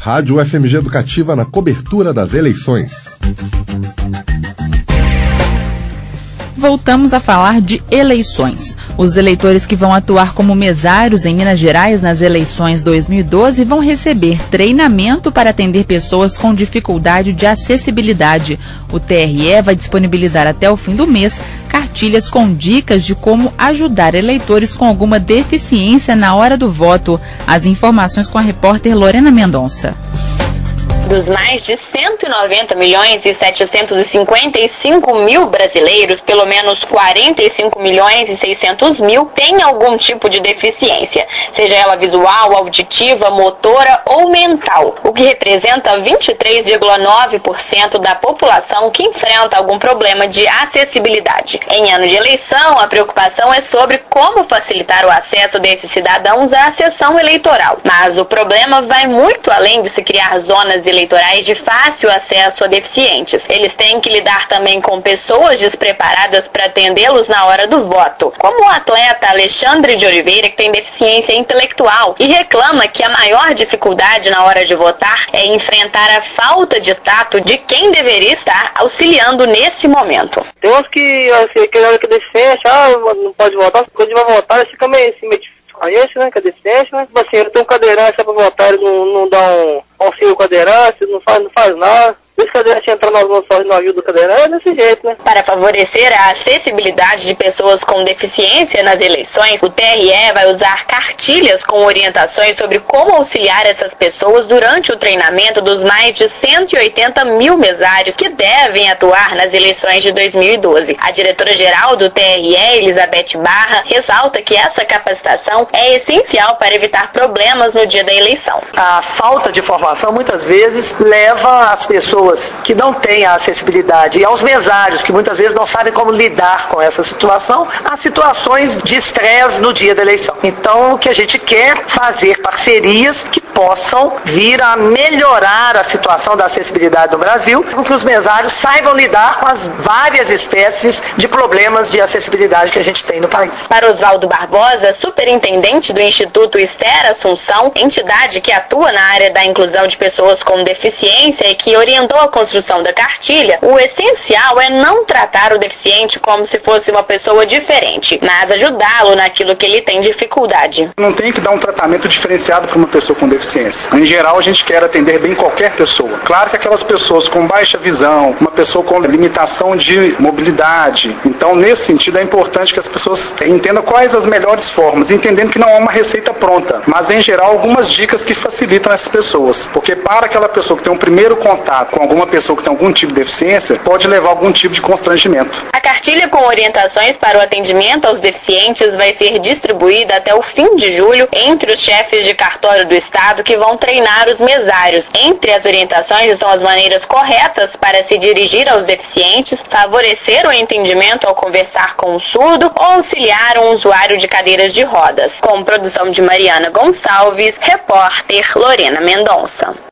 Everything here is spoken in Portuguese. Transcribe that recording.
Rádio UFMG Educativa na cobertura das eleições. Voltamos a falar de eleições. Os eleitores que vão atuar como mesários em Minas Gerais nas eleições 2012 vão receber treinamento para atender pessoas com dificuldade de acessibilidade. O TRE vai disponibilizar até o fim do mês cartilhas com dicas de como ajudar eleitores com alguma deficiência na hora do voto. As informações com a repórter Lorena Mendonça. Dos mais de 190 milhões e 755 mil brasileiros, pelo menos 45 milhões e 600 mil têm algum tipo de deficiência, seja ela visual, auditiva, motora ou mental, o que representa 23,9% da população que enfrenta algum problema de acessibilidade. Em ano de eleição, a preocupação é sobre como facilitar o acesso desses cidadãos à sessão eleitoral. Mas o problema vai muito além de se criar zonas eleitorais de fácil acesso a deficientes. Eles têm que lidar também com pessoas despreparadas para atendê-los na hora do voto, como o atleta Alexandre de Oliveira, que tem deficiência intelectual e reclama que a maior dificuldade na hora de votar é enfrentar a falta de tato de quem deveria estar auxiliando nesse momento. Tem uns que, assim, que olha que deficiência, não pode votar, quando vai votar, eles ficam meio assim, meio difícil com esse, né, que é deficiência, né? Tipo assim, eu tenho um cadeirante para votar, ele não dá um auxílio cadeirante, não faz nada. Se o cadeirante entrar nas noções no ajuda do cadeirante, é desse jeito, né? Para favorecer a acessibilidade de pessoas com deficiência nas eleições, o TRE vai usar cartilhas com orientações sobre como auxiliar essas pessoas durante o treinamento dos mais de 180 mil mesários que devem atuar nas eleições de 2012. A diretora-geral do TRE, Elizabeth Barra, ressalta que essa capacitação é essencial para evitar problemas no dia da eleição. A falta de formação, muitas vezes, leva as pessoas que não têm a acessibilidade e aos mesários, que muitas vezes não sabem como lidar com essa situação, a situações de estresse no dia da eleição. Então, o que a gente quer fazer parcerias que possam vir a melhorar a situação da acessibilidade no Brasil, para que os mesários saibam lidar com as várias espécies de problemas de acessibilidade que a gente tem no país. Para Oswaldo Barbosa, superintendente do Instituto Esther Assunção, entidade que atua na área da inclusão de pessoas com deficiência e que orientou a construção da cartilha, o essencial é não tratar o deficiente como se fosse uma pessoa diferente, mas ajudá-lo naquilo que ele tem dificuldade. Não tem que dar um tratamento diferenciado para uma pessoa com deficiência. Em geral, a gente quer atender bem qualquer pessoa. Claro que aquelas pessoas com baixa visão, uma pessoa com limitação de mobilidade. Então, nesse sentido, é importante que as pessoas entendam quais as melhores formas, entendendo que não há uma receita pronta, mas, em geral, algumas dicas que facilitam essas pessoas. Porque para aquela pessoa que tem um primeiro contato com alguma pessoa que tem algum tipo de deficiência, pode levar a algum tipo de constrangimento. A cartilha com orientações para o atendimento aos deficientes vai ser distribuída até o fim de julho entre os chefes de cartório do Estado que vão treinar os mesários. Entre as orientações estão as maneiras corretas para se dirigir aos deficientes, favorecer o entendimento ao conversar com o surdo ou auxiliar um usuário de cadeiras de rodas. Com produção de Mariana Gonçalves, repórter Lorena Mendonça.